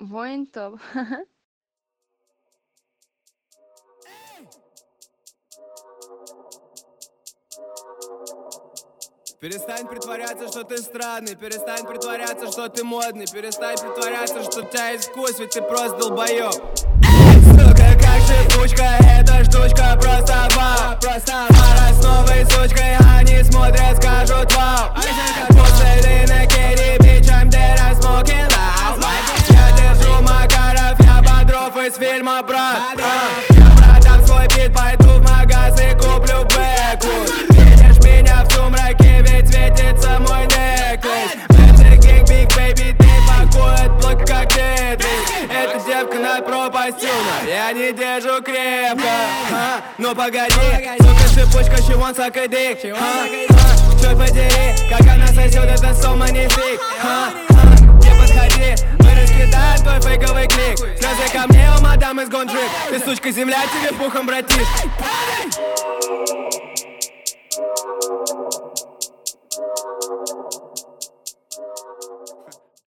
Воин топ. Перестань притворяться, что ты странный. Перестань притворяться, что ты модный. Перестань притворяться, что у тебя есть вкус, ведь ты просто долбоёб. Сука, как шипучка, эта штучка просто вау. Пара с новой сучкой, они смотрят, скажут вау. После Лина Керри, bitch, I'm dead, I'm smoking loud. Я держу Макаров, я Бодров из фильма «Брат». Я продам свой бит, пойду в магаз и куплю бэку. Видишь меня в сумраке, ведь светится мой неклейс. Magic Gang, Big Baby, ты пакует блок как Тетрис. Эта девка над пропастью, но я не держу крепко. Ну погоди, сука, шипучка, she wants suck a dick. Черт подери, как она сосет, это so magnifique. Не подходи, мы раскидаем твой фейковый клик. Слезы ко мне, у мадам из гонджик. Ты сучка, земля тебе пухом, братиш.